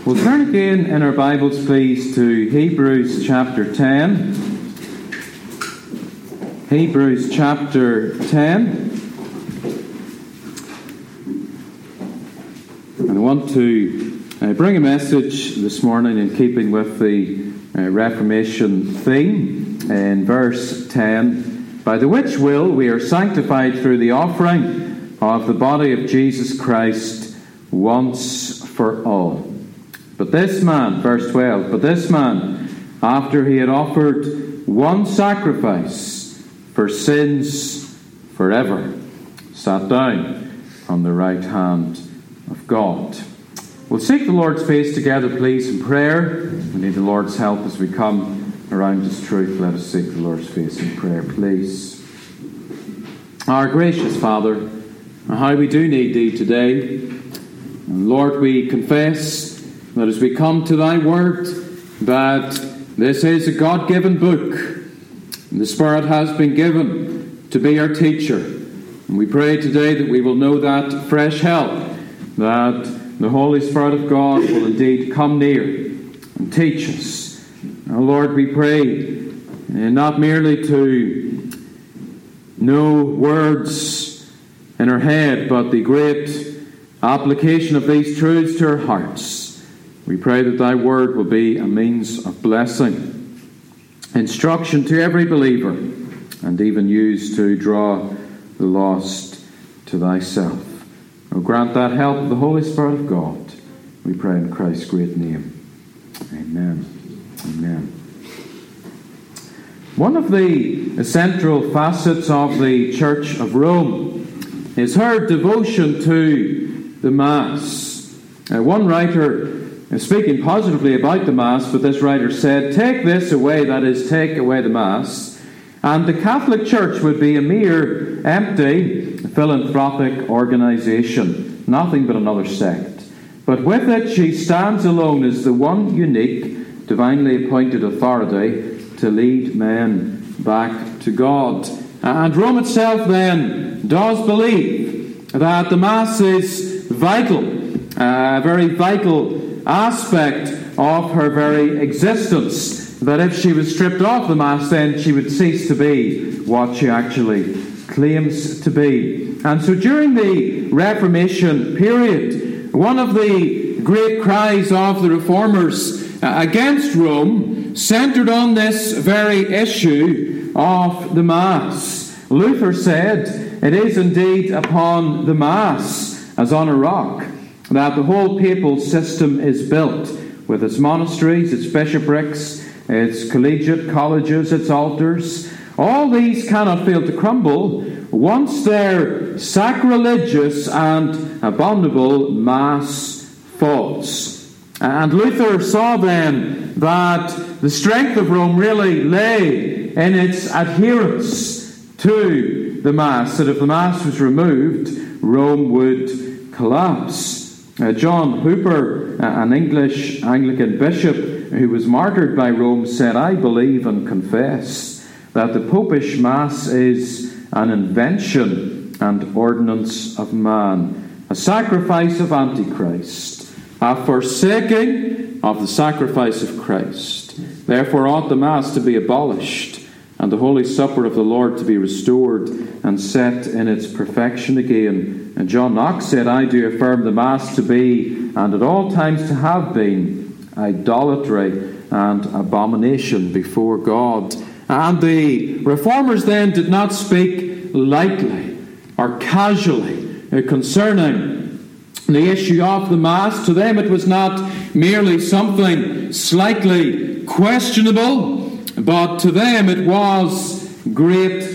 We'll turn again in our Bibles, please, to Hebrews chapter 10. Hebrews chapter 10. And I want to bring a message this morning in keeping with the Reformation theme in verse 10. By the which will we are sanctified through the offering of the body of Jesus Christ once for all. But this man, verse 12, but this man, after he had offered one sacrifice for sins forever, sat down on the right hand of God. We'll seek the Lord's face together, please, in prayer. We need the Lord's help as we come around His truth. Let us seek the Lord's face in prayer, please. Our gracious Father, how we do need Thee today. And Lord, we confess that as we come to Thy Word, that this is a God-given book, and the Spirit has been given to be our teacher. And we pray today that we will know that fresh help, that the Holy Spirit of God will indeed come near and teach us. Now, Lord, we pray not merely to know words in our head, but the great application of these truths to our hearts. We pray that Thy Word will be a means of blessing, instruction to every believer, and even used to draw the lost to Thyself. Oh, grant that help of the Holy Spirit of God. We pray in Christ's great name. Amen. Amen. One of the central facets of the Church of Rome is her devotion to the Mass. One writer, speaking positively about the Mass, but this writer said, take this away, that is, take away the Mass, and the Catholic Church would be a mere empty philanthropic organisation, nothing but another sect. But with it she stands alone as the one unique, divinely appointed authority to lead men back to God. And Rome itself then does believe that the Mass is vital, a very vital aspect of her very existence, that if she was stripped off the Mass, then she would cease to be what she actually claims to be. And so during the Reformation period, one of the great cries of the Reformers against Rome centred on this very issue of the Mass. Luther said, it is indeed upon the Mass, as on a rock, that the whole papal system is built, with its monasteries, its bishoprics, its collegiate colleges, its altars. All these cannot fail to crumble once their sacrilegious and abominable Mass falls. And Luther saw then that the strength of Rome really lay in its adherence to the Mass, that if the Mass was removed, Rome would collapse. John Hooper, an English Anglican bishop who was martyred by Rome, said, I believe and confess that the Popish Mass is an invention and ordinance of man, a sacrifice of Antichrist, a forsaking of the sacrifice of Christ. Therefore ought the Mass to be abolished, and the Holy Supper of the Lord to be restored and set in its perfection again. And John Knox said, I do affirm the Mass to be, and at all times to have been, idolatry and abomination before God. And the Reformers then did not speak lightly or casually concerning the issue of the Mass. To them it was not merely something slightly questionable, but to them it was great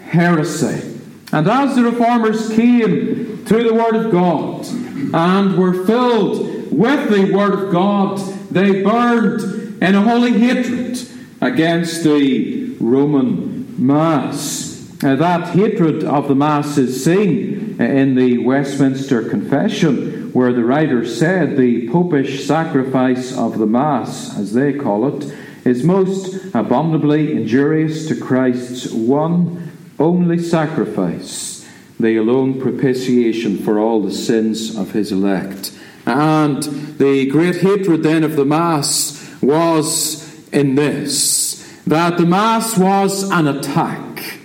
heresy. And as the Reformers came to the Word of God and were filled with the Word of God, they burned in a holy hatred against the Roman Mass. That hatred of the Mass is seen in the Westminster Confession, where the writer said the Popish sacrifice of the Mass, as they call it, is most abominably injurious to Christ's one only sacrifice, the alone propitiation for all the sins of his elect. And the great hatred then of the Mass was in this, that the Mass was an attack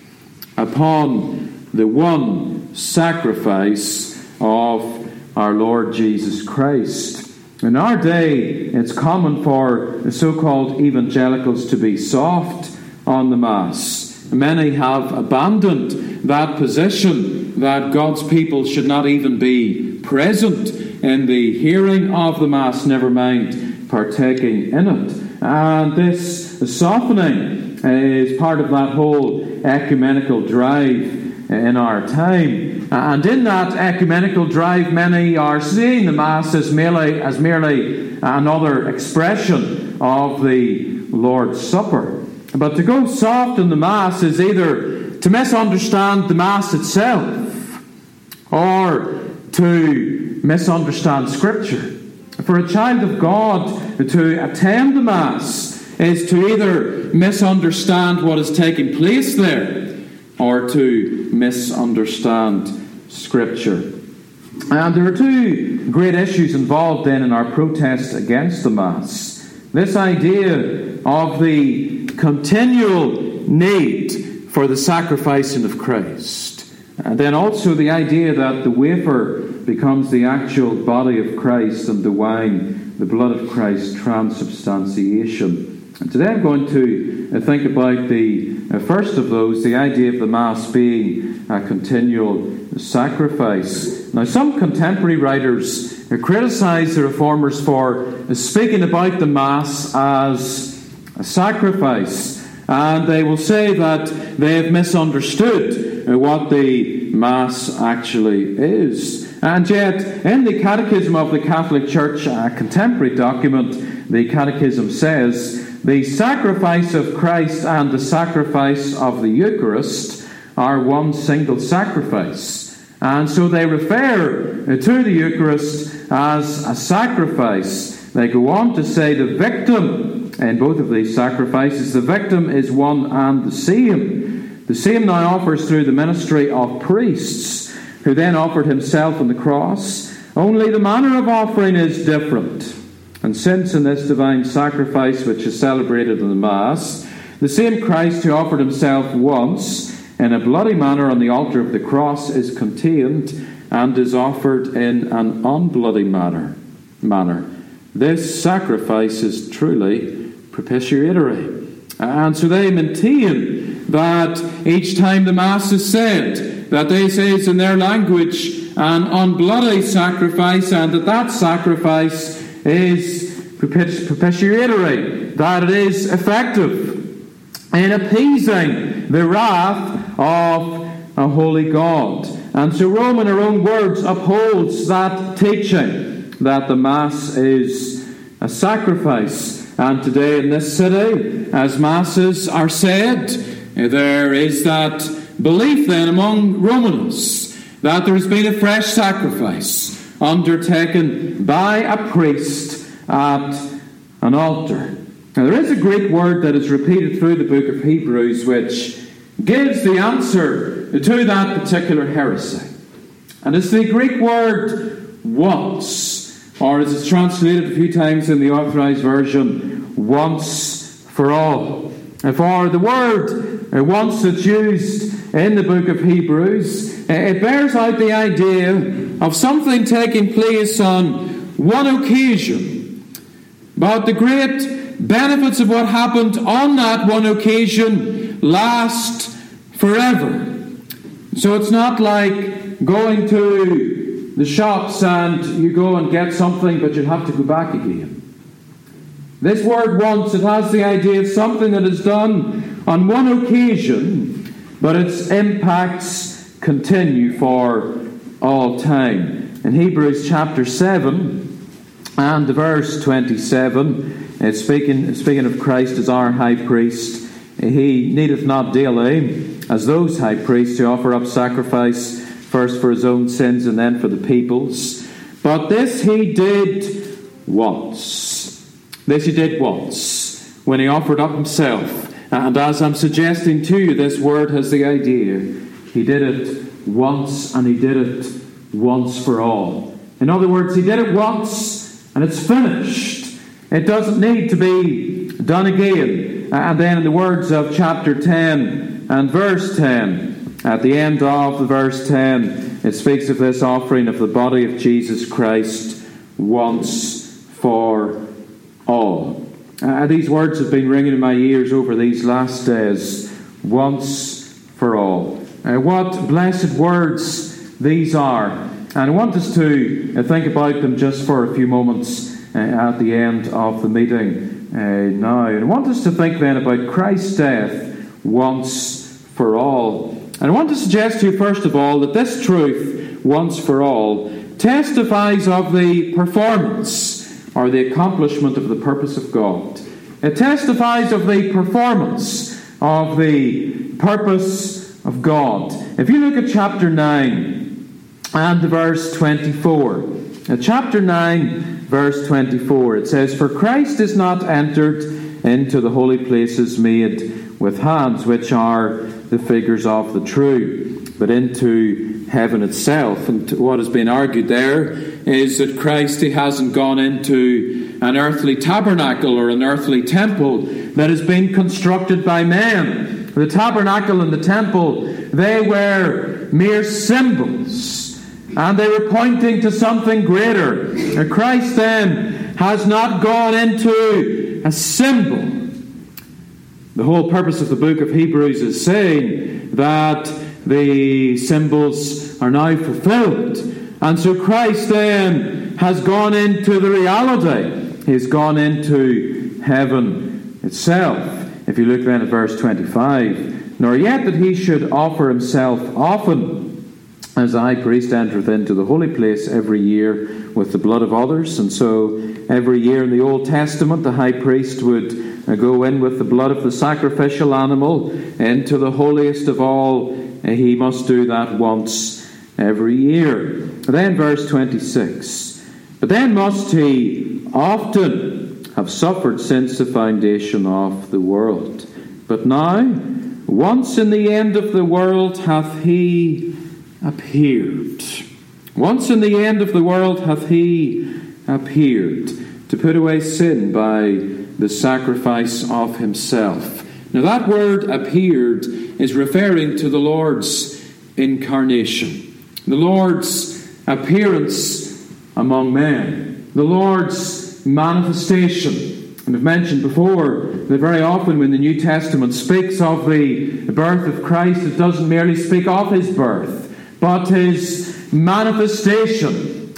upon the one sacrifice of our Lord Jesus Christ. In our day, it's common for the so-called evangelicals to be soft on the Mass. Many have abandoned that position that God's people should not even be present in the hearing of the Mass, never mind partaking in it. And this softening is part of that whole ecumenical drive in our time. And in that ecumenical drive, many are seeing the Mass as merely another expression of the Lord's Supper. But to go soft in the Mass is either to misunderstand the Mass itself or to misunderstand Scripture. For a child of God to attend the Mass is to either misunderstand what is taking place there or to misunderstand Scripture. And there are two great issues involved then in our protest against the Mass. This idea of the continual need for the sacrificing of Christ. And then also the idea that the wafer becomes the actual body of Christ and the wine, the blood of Christ, transubstantiation. And today I'm going to think about the first of those, the idea of the Mass being a continual sacrifice. Now, some contemporary writers criticize the Reformers for speaking about the Mass as a sacrifice, and they will say that they have misunderstood what the Mass actually is. And yet, in the Catechism of the Catholic Church, a contemporary document, the Catechism says, the sacrifice of Christ and the sacrifice of the Eucharist are one single sacrifice. And so they refer to the Eucharist as a sacrifice. They go on to say the victim in both of these sacrifices, the victim is one and the same. The same now offers through the ministry of priests, who then offered himself on the cross. Only the manner of offering is different. And since in this divine sacrifice which is celebrated in the Mass, the same Christ who offered himself once in a bloody manner on the altar of the cross is contained and is offered in an unbloody manner. This sacrifice is truly propitiatory. And so they maintain that each time the Mass is said, that they say it's in their language an unbloody sacrifice, and that sacrifice is propitiatory, that it is effective in appeasing the wrath of a holy God. And so Rome, in her own words, upholds that teaching that the Mass is a sacrifice. And today in this city, as Masses are said, there is that belief then among Romanists that there has been a fresh sacrifice undertaken by a priest at an altar. Now there is a Greek word that is repeated through the book of Hebrews which gives the answer to that particular heresy. And it's the Greek word once, or as it's translated a few times in the Authorized Version, once for all. For the word once that's used in the book of Hebrews, it bears out the idea of something taking place on one occasion, but the great benefits of what happened on that one occasion last forever. So it's not like going to the shops and you go and get something, but you have to go back again. This word once, it has the idea of something that is done on one occasion, but its impacts continue for all time. In Hebrews chapter 7 and verse 27, it's speaking of Christ as our high priest. He needeth not daily, as those high priests, to offer up sacrifice, first for his own sins and then for the people's. But this he did once. This he did once, when he offered up himself. And as I'm suggesting to you, this word has the idea. He did it once, and he did it once for all. In other words, he did it once and it's finished. It doesn't need to be done again. And then in the words of chapter 10 and verse 10, at the end of the verse 10, it speaks of this offering of the body of Jesus Christ once for all. These words have been ringing in my ears over these last days. Once for all. What blessed words these are. And I want us to think about them just for a few moments at the end of the meeting now. And I want us to think then about Christ's death once for all. And I want to suggest to you, first of all, that this truth, once for all, testifies of the performance or the accomplishment of the purpose of God. It testifies of the performance of the purpose of God. If you look at chapter 9 and verse 24. Chapter 9, verse 24, it says, "For Christ is not entered into the holy places made with hands, which are the figures of the true, but into heaven itself." And what has been argued there is that Christ, he hasn't gone into an earthly tabernacle or an earthly temple that has been constructed by men. The tabernacle and the temple, they were mere symbols, and they were pointing to something greater. Christ then has not gone into a symbol. The whole purpose of the book of Hebrews is saying that the symbols are now fulfilled. And so Christ then has gone into the reality. He's gone into heaven itself. If you look then at verse 25, "Nor yet that he should offer himself often, as the high priest entereth into the holy place every year with the blood of others." And so every year in the Old Testament, the high priest would go in with the blood of the sacrificial animal into the holiest of all. He must do that once every year. Then verse 26, "But then must he often have suffered since the foundation of the world. But now, once in the end of the world hath he appeared." Once in the end of the world hath he appeared, to put away sin by the sacrifice of himself. Now that word "appeared" is referring to the Lord's incarnation. The Lord's appearance among men. The Lord's manifestation. And I've mentioned before that very often when the New Testament speaks of the birth of Christ, it doesn't merely speak of his birth, but his manifestation,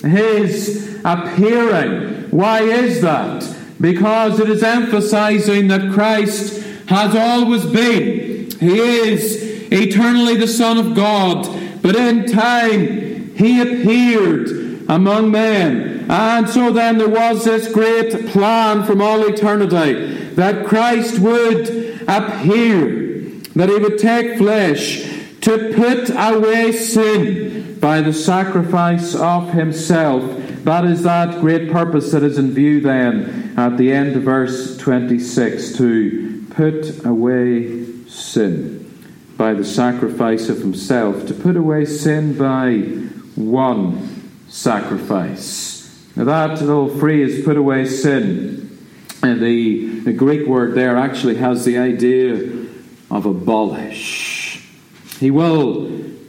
his appearing. Why is that? Because it is emphasizing that Christ has always been. He is eternally the Son of God, but in time he appeared among men. And so then there was this great plan from all eternity that Christ would appear, that he would take flesh to put away sin by the sacrifice of himself. That is that great purpose that is in view then at the end of verse 26, to put away sin by the sacrifice of himself, to put away sin by one sacrifice. Now that little phrase, "put away sin," and the Greek word there actually has the idea of abolish. He will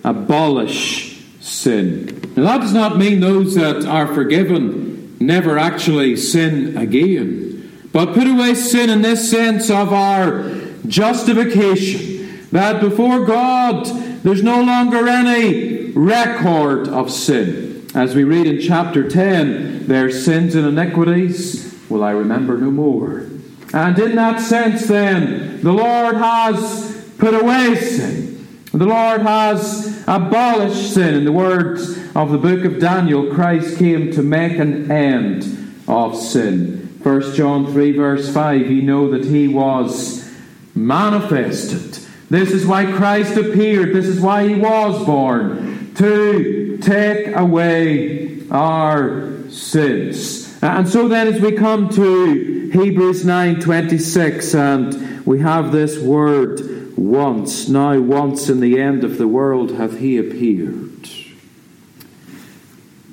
abolish sin. Now that does not mean those that are forgiven never actually sin again, but put away sin in this sense of our justification, that before God there's no longer any record of sin. As we read in chapter 10, "Their sins and iniquities will I remember no more." And in that sense then, the Lord has put away sin. The Lord has abolished sin. In the words of the book of Daniel, Christ came to make an end of sin. 1 John 3 verse 5, "Ye know that he was manifested." This is why Christ appeared. This is why he was born, to take away our sins. And so then as we come to Hebrews 9:26, and we have this word "once." Now once in the end of the world hath he appeared.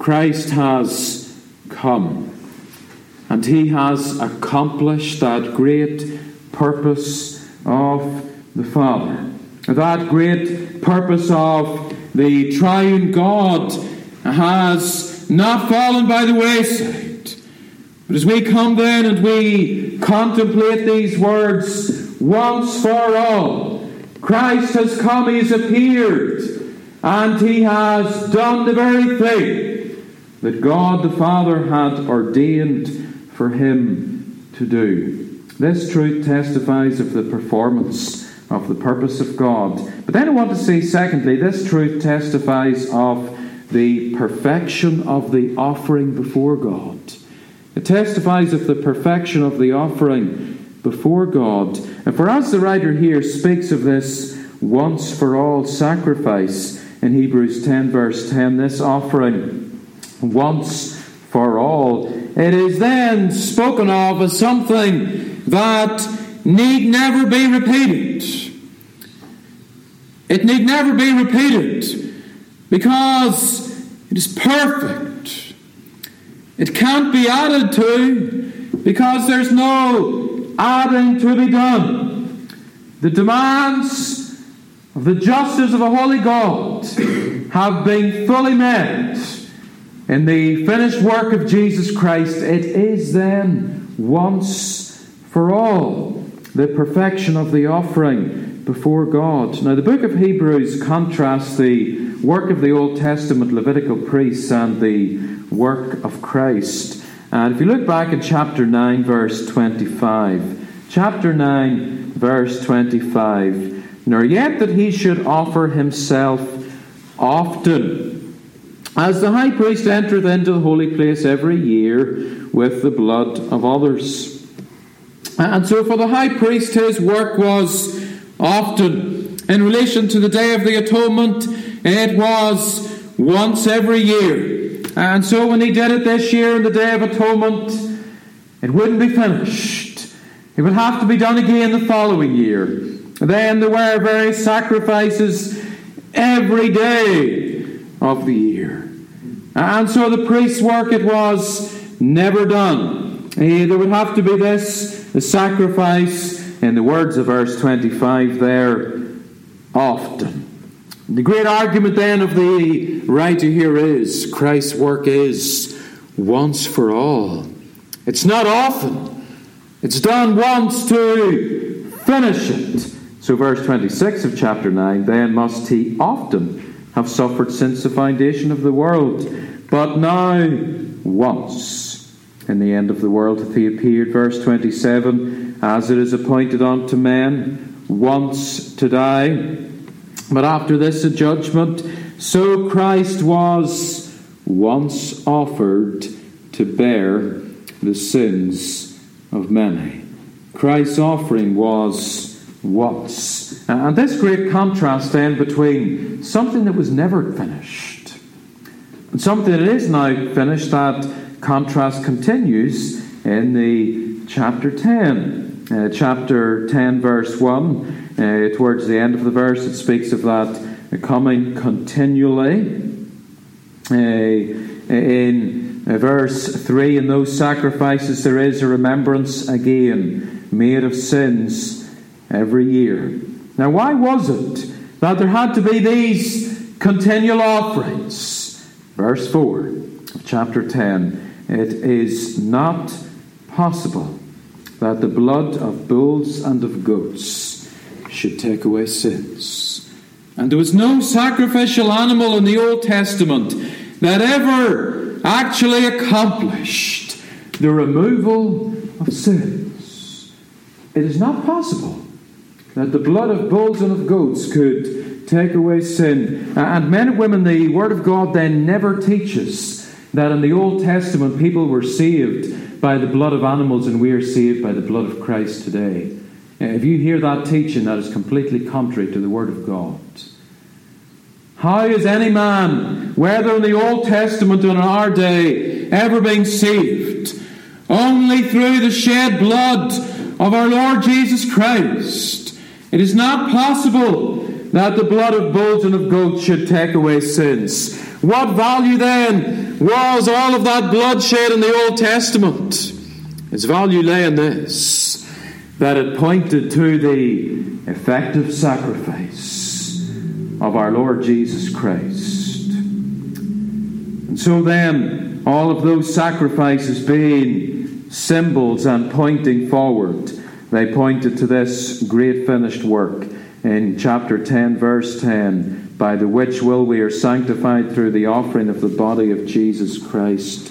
Christ has come. And he has accomplished that great purpose of the Father. That great purpose of the triune God has not fallen by the wayside. But as we come then and we contemplate these words, once for all, Christ has come, he has appeared, and he has done the very thing that God the Father had ordained for him to do. This truth testifies of the performance of the purpose of God. But then I want to say, secondly, this truth testifies of the perfection of the offering before God. It testifies of the perfection of the offering before God. And for as the writer here speaks of this once for all sacrifice in Hebrews 10 verse 10, this offering once for all, it is then spoken of as something that need never be repeated. It need never be repeated because it is perfect. It can't be added to because there's no adding to be done. The demands of the justice of a holy God have been fully met in the finished work of Jesus Christ. It is then once for all the perfection of the offering before God. Now, the book of Hebrews contrasts the work of the Old Testament Levitical priests and the work of Christ. And if you look back at chapter 9, verse 25, chapter 9, verse 25, nor yet that he should offer himself often, as the high priest entereth into the holy place every year with the blood of others. And so for the high priest, his work was often. In relation to the Day of the Atonement, it was once every year. And so when he did it this year on the Day of Atonement, it wouldn't be finished. It would have to be done again the following year. Then there were various sacrifices every day of the year. And so the priest's work, it was never done. There would have to be the sacrifice, in the words of verse 25 there, often. The great argument then of the writer here is Christ's work is once for all. It's not often. It's done once to finish it. So verse 26 of chapter 9, then must he often have suffered since the foundation of the world. But now once in the end of the world hath he appeared. Verse 27, as it is appointed unto men once to die, but after this a judgment, so Christ was once offered to bear the sins of many. Christ's offering was once. And this great contrast then between something that was never finished and something that is now finished, that contrast continues in the chapter 10. Chapter 10 verse 1. Towards the end of the verse it speaks of that coming continually. In verse 3, in those sacrifices there is a remembrance again made of sins every year. Now why was it that there had to be these continual offerings? Verse 4 of chapter 10, it is not possible that the blood of bulls and of goats should take away sins. And there was no sacrificial animal in the Old Testament that ever actually accomplished the removal of sins. It is not possible that the blood of bulls and of goats could take away sin. And men and women, the Word of God then never teaches that in the Old Testament people were saved by the blood of animals and we are saved by the blood of Christ today. If you hear that teaching, that is completely contrary to the Word of God. How is any man, whether in the Old Testament or in our day, ever being saved? Only through the shed blood of our Lord Jesus Christ. It is not possible that the blood of bulls and of goats should take away sins. What value then was all of that bloodshed in the Old Testament? Its value lay in this, that it pointed to the effective sacrifice of our Lord Jesus Christ. And so then, all of those sacrifices being symbols and pointing forward, they pointed to this great finished work in chapter 10, verse 10, by the which will we are sanctified through the offering of the body of Jesus Christ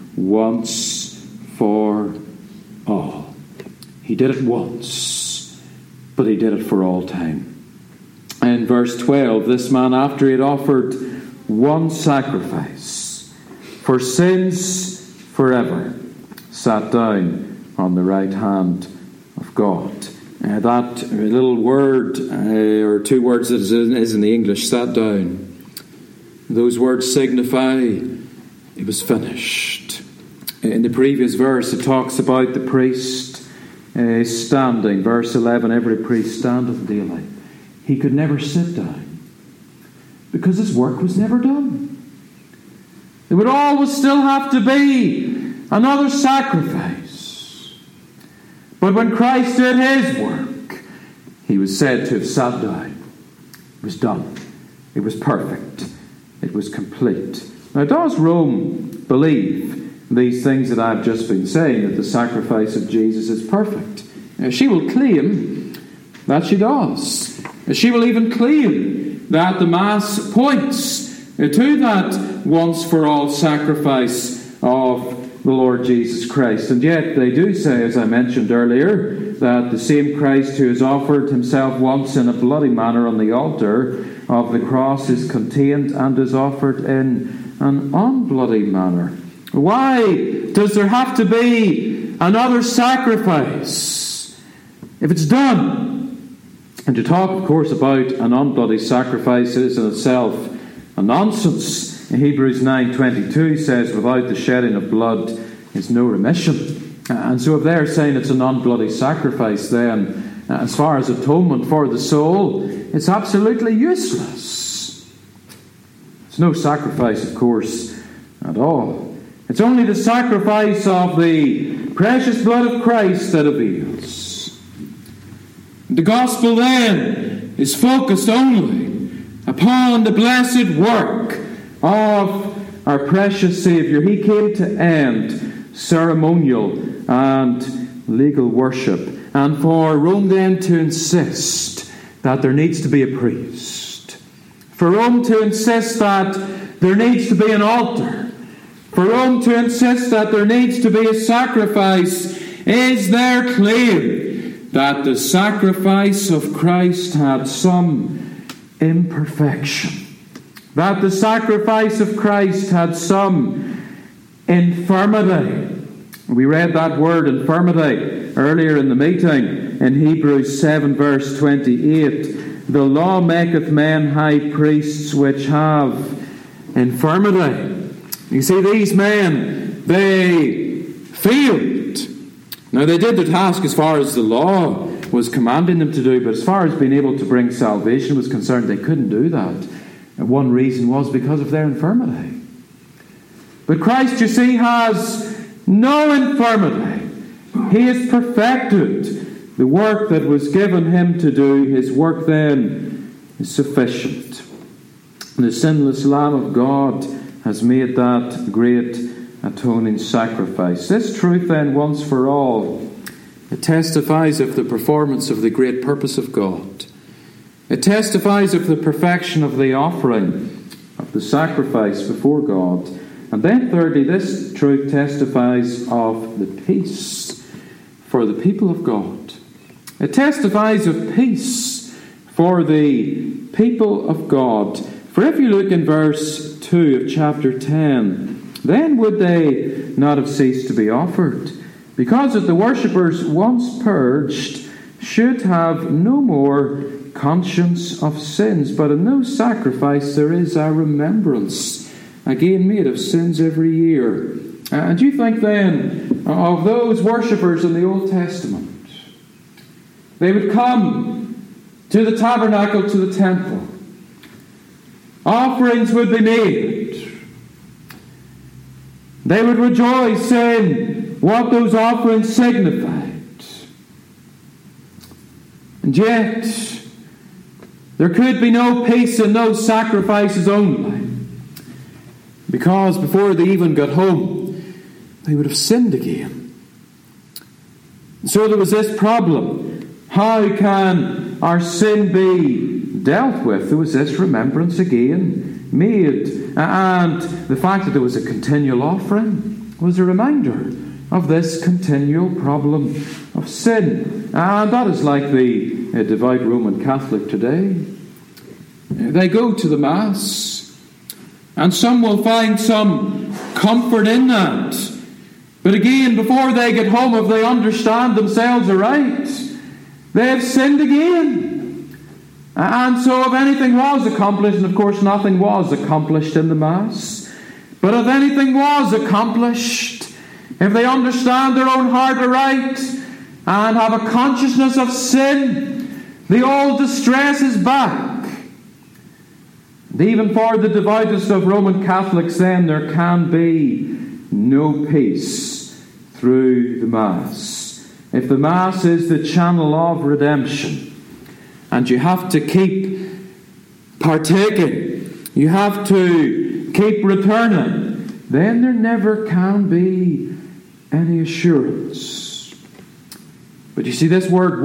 once for all. He did it once, but he did it for all time. In verse 12, this man, after he had offered one sacrifice for sins forever, sat down on the right hand of God. That little word, or two words that is in the English, sat down, those words signify it was finished. In the previous verse, it talks about the priest standing. Verse 11, every priest standeth daily. He could never sit down because his work was never done. There would always still have to be another sacrifice. But when Christ did his work, he was said to have sat down. It was done. It was perfect. It was complete. Now, does Rome believe these things that I've just been saying, that the sacrifice of Jesus is perfect? Now, she will claim that she does. She will even claim that the Mass points to that once-for-all sacrifice of the Lord Jesus Christ. And yet they do say, as I mentioned earlier, that the same Christ who has offered himself once in a bloody manner on the altar of the cross is contained and is offered in an unbloody manner. Why does there have to be another sacrifice if it's done? And to talk, of course, about an unbloody sacrifice is in itself a nonsense. Hebrews 9:22 says, without the shedding of blood is no remission. And so if they're saying it's an unbloody sacrifice, then as far as atonement for the soul, it's absolutely useless. It's no sacrifice, of course, at all. It's only the sacrifice of the precious blood of Christ that avails. The gospel then is focused only upon the blessed work of our precious Saviour. He came to end ceremonial and legal worship, and for Rome then to insist that there needs to be a priest, for Rome to insist that there needs to be an altar, for Rome to insist that there needs to be a sacrifice, is their claim that the sacrifice of Christ had some imperfection, that the sacrifice of Christ had some infirmity. We read that word infirmity earlier in the meeting in Hebrews 7 verse 28. The law maketh men high priests which have infirmity. You see, these men, they failed. Now, they did their task as far as the law was commanding them to do, but as far as being able to bring salvation was concerned, they couldn't do that. And one reason was because of their infirmity. But Christ, you see, has no infirmity. He has perfected the work that was given him to do. His work then is sufficient. The sinless Lamb of God has made that great atoning sacrifice. This truth then, once for all, it testifies of the performance of the great purpose of God. It testifies of the perfection of the offering, of the sacrifice before God. And then thirdly, this truth testifies of the peace for the people of God. It testifies of peace for the people of God. For if you look in verse 2 of chapter 10, then would they not have ceased to be offered, because that the worshippers, once purged, should have no more conscience of sins, but in no sacrifice there is a remembrance, again made of sins every year. And you think then of those worshippers in the Old Testament. They would come to the tabernacle, to the temple. Offerings would be made. They would rejoice in what those offerings signified. And yet, there could be no peace in those sacrifices only, because before they even got home, they would have sinned again. And so there was this problem. How can our sin be dealt with? There was this remembrance again made. And the fact that there was a continual offering was a reminder of this continual problem of sin. And that is like the devout Roman Catholic today. They go to the Mass, and some will find some comfort in that. But again, before they get home, if they understand themselves aright, they have sinned again. And so if anything was accomplished, and of course nothing was accomplished in the Mass, but if anything was accomplished, if they understand their own heart aright and have a consciousness of sin, the old distress is back. And even for the devoutest of Roman Catholics, then, there can be no peace through the Mass. If the Mass is the channel of redemption, and you have to keep partaking, you have to keep returning, then there never can be any assurance. But you see, this word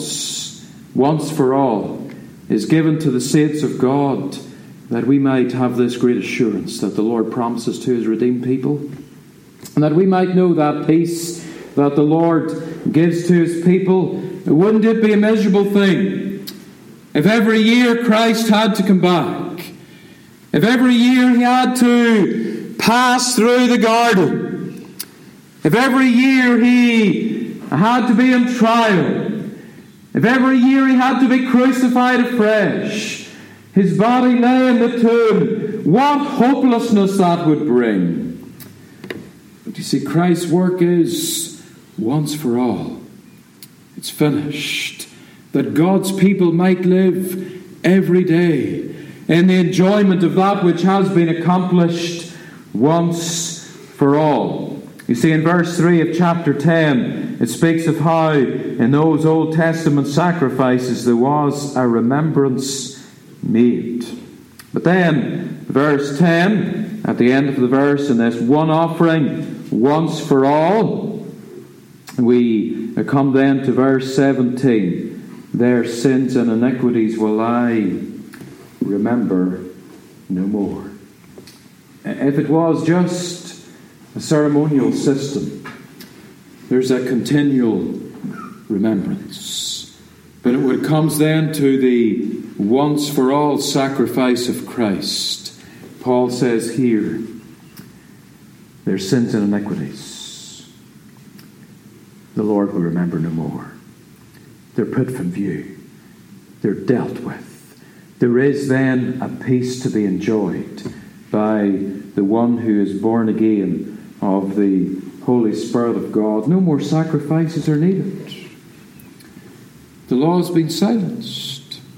once for all, is given to the saints of God, that we might have this great assurance that the Lord promises to His redeemed people, and that we might know that peace that the Lord gives to His people. Wouldn't it be a miserable thing if every year Christ had to come back? If every year He had to pass through the garden? If every year He had to be on trial? If every year He had to be crucified afresh? His body lay in the tomb. What hopelessness that would bring. But you see, Christ's work is once for all. It's finished. That God's people might live every day in the enjoyment of that which has been accomplished once for all. You see, in verse 3 of chapter 10, it speaks of how in those Old Testament sacrifices there was a remembrance made. But then, verse 10, at the end of the verse, in this one offering, once for all, we come then to verse 17. Their sins and iniquities will I remember no more. If it was just a ceremonial system, there's a continual remembrance. But it comes then to the once for all sacrifice of Christ. Paul says here, their sins and iniquities the Lord will remember no more. They're put from view. They're dealt with. There is then a peace to be enjoyed by the one who is born again of the Holy Spirit of God. No more sacrifices are needed. The law has been silenced.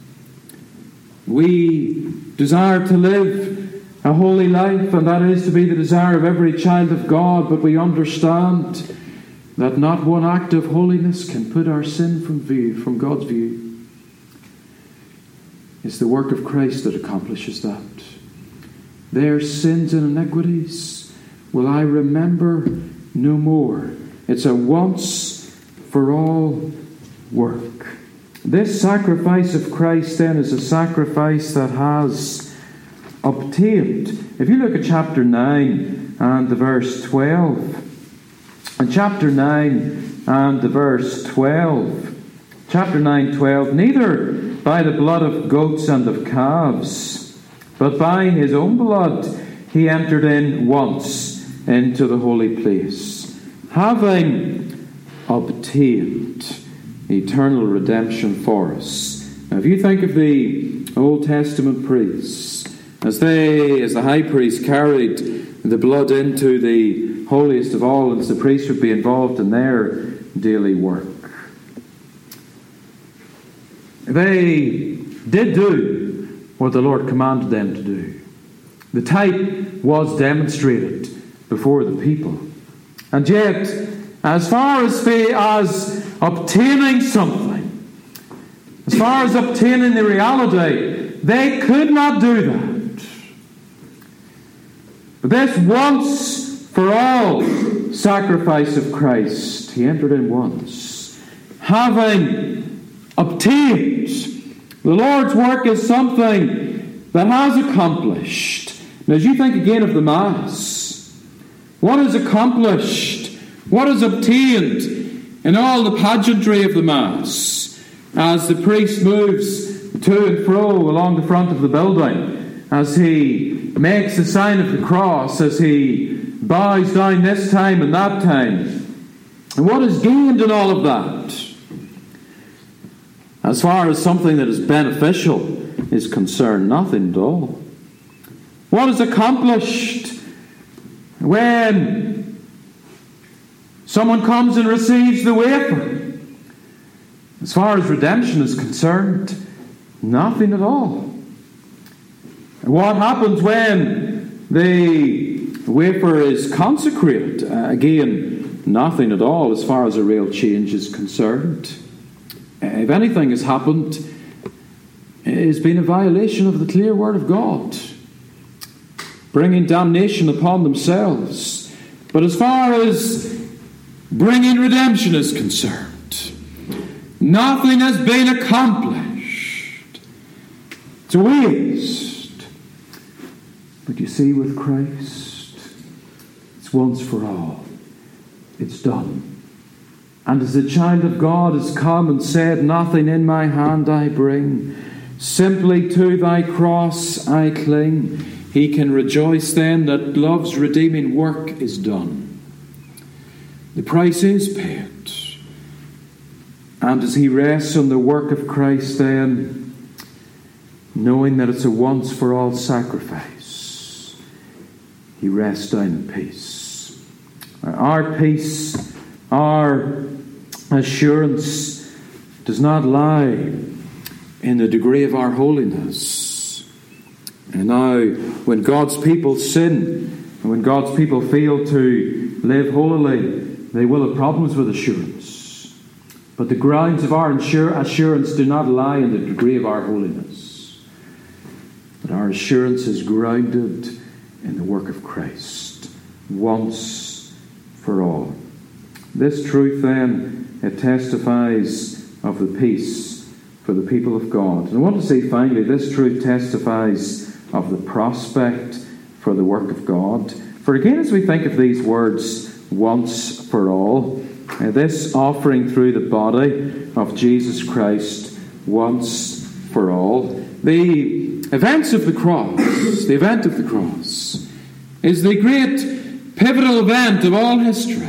We desire to live a holy life, and that is to be the desire of every child of God, but we understand that not one act of holiness can put our sin from God's view. It's the work of Christ that accomplishes that. Their sins and iniquities will I remember no more. It's a once for all work. This sacrifice of Christ then is a sacrifice that has obtained. If you look at chapter 9 and the verse 12, and chapter 9 and the verse 12, chapter 9:12, neither by the blood of goats and of calves, but by His own blood He entered in once into the holy place, having obtained eternal redemption for us. Now, if you think of the Old Testament priests, as the high priest carried the blood into the holiest of all, and the priest would be involved in their daily work, they did do what the Lord commanded them to do. The type was demonstrated, before the people. And yet, as far as obtaining something, as far as obtaining the reality, they could not do that. But this once for all sacrifice of Christ, he entered in once. Having obtained, the Lord's work is something that has accomplished. Now, as you think again of the Mass, what is accomplished, what is obtained in all the pageantry of the Mass, as the priest moves to and fro along the front of the building, as he makes the sign of the cross, as he bows down this time and that time. And what is gained in all of that? As far as something that is beneficial is concerned, nothing at all. What is accomplished when someone comes and receives the wafer? As far as redemption is concerned, nothing at all. What happens when the wafer is consecrated? Again, nothing at all as far as a real change is concerned. If anything has happened, it has been a violation of the clear Word of God, bringing damnation upon themselves. But as far as bringing redemption is concerned, nothing has been accomplished. It's a waste. But you see, with Christ, it's once for all. It's done. And as the child of God has come and said, "Nothing in my hand I bring, simply to thy cross I cling," he can rejoice then that love's redeeming work is done. The price is paid. And as he rests on the work of Christ then, knowing that it's a once-for-all sacrifice, he rests down in peace. Our peace, our assurance does not lie in the degree of our holiness. And now, when God's people sin, and when God's people fail to live holily, they will have problems with assurance. But the grounds of our assurance do not lie in the degree of our holiness. But our assurance is grounded in the work of Christ, once for all. This truth, then, it testifies of the peace for the people of God. And I want to say, finally, this truth testifies of the prospect for the work of God. For again, as we think of these words, once for all, this offering through the body of Jesus Christ, once for all, the events of the cross, the event of the cross, is the great pivotal event of all history.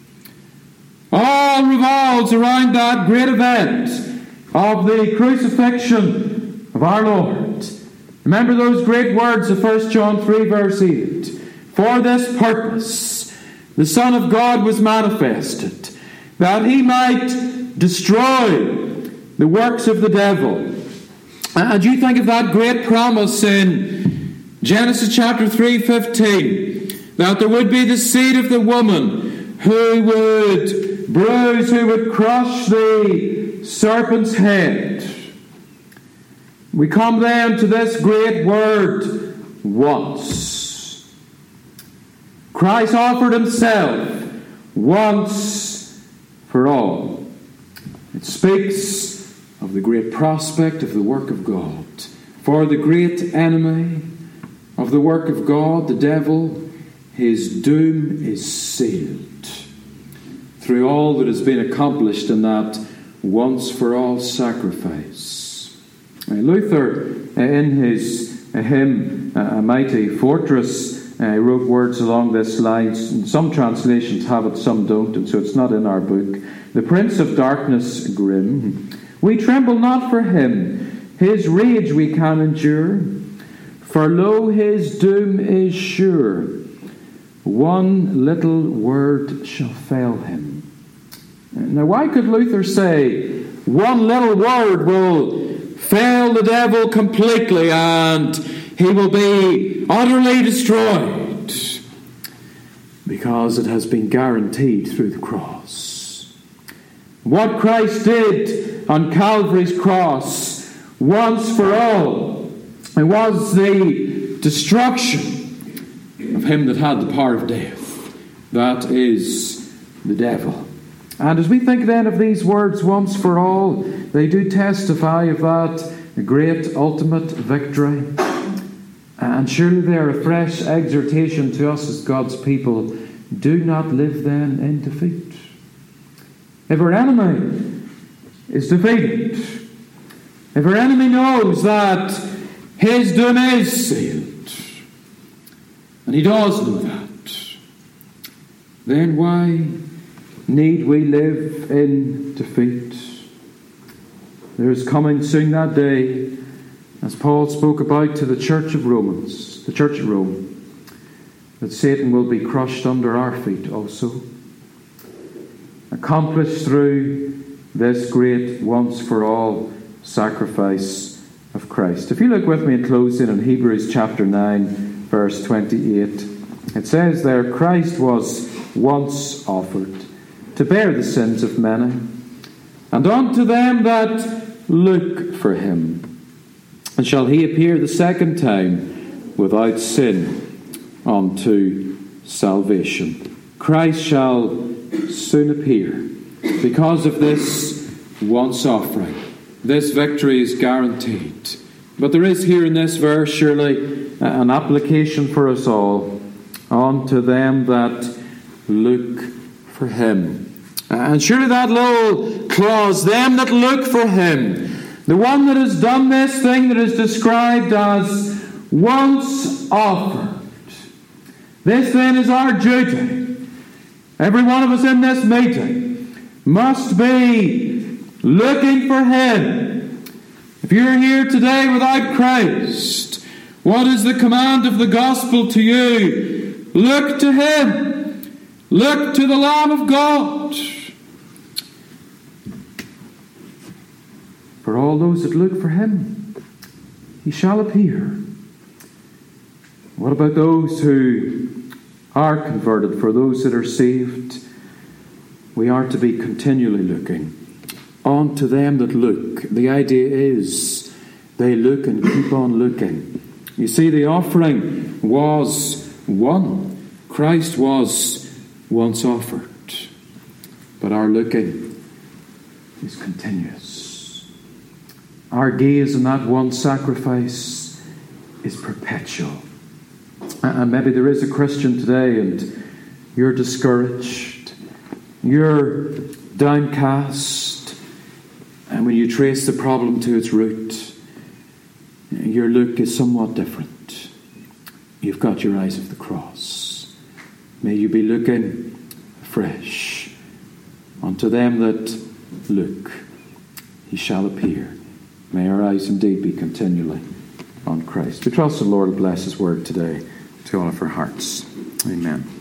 All revolves around that great event of the crucifixion of our Lord. Remember those great words of 1 John 3 verse 8. For this purpose the Son of God was manifested, that he might destroy the works of the devil. And you think of that great promise in Genesis chapter 3:15, that there would be the seed of the woman who would bruise, who would crush the serpent's head. We come then to this great word, once. Christ offered himself once for all. It speaks of the great prospect of the work of God. For the great enemy of the work of God, the devil, his doom is sealed through all that has been accomplished in that once-for-all sacrifice. Luther, in his hymn, A Mighty Fortress, wrote words along this line. Some translations have it, some don't, and so it's not in our book. The Prince of Darkness grim, we tremble not for him, his rage we can endure, for lo, his doom is sure. One little word shall fail him. Now, why could Luther say one little word will fail the devil completely and he will be utterly destroyed? Because it has been guaranteed through the cross. What Christ did on Calvary's cross once for all, it was the destruction of him that had the power of death. That is the devil. And as we think then of these words once for all, they do testify of that great ultimate victory. And surely they are a fresh exhortation to us as God's people. Do not live then in defeat. If our enemy is defeated, if our enemy knows that his doom is sealed, and he does know that, then why need we live in defeat? There is coming soon that day, as Paul spoke about to the church of Romans, the church of Rome, that Satan will be crushed under our feet also, accomplished through this great once-for-all sacrifice of Christ. If you look with me in closing in Hebrews chapter 9, verse 28, it says there, Christ was once offered to bear the sins of many, and unto them that look for him, and shall he appear the second time without sin unto salvation. Christ shall soon appear because of this once offering. This victory is guaranteed. But there is here in this verse surely an application for us all. Unto them that look for him. And surely that little clause, them that look for him, the one that has done this thing that is described as once offered. This then is our duty. Every one of us in this meeting must be looking for him. If you're here today without Christ, what is the command of the gospel to you? Look to him. Look to the Lamb of God. For all those that look for him, he shall appear. What about those who are converted? For those that are saved, we are to be continually looking. On to them that look. The idea is they look and keep on looking. You see, the offering was one. Christ was once offered. But our looking is continuous. Our gaze on that one sacrifice is perpetual. And maybe there is a Christian today and you're discouraged, you're downcast, and when you trace the problem to its root, your look is somewhat different. You've got your eyes of the cross. May you be looking afresh. Unto them that look, he shall appear. May our eyes indeed be continually on Christ. We trust the Lord will bless his word today to all of our hearts. Amen.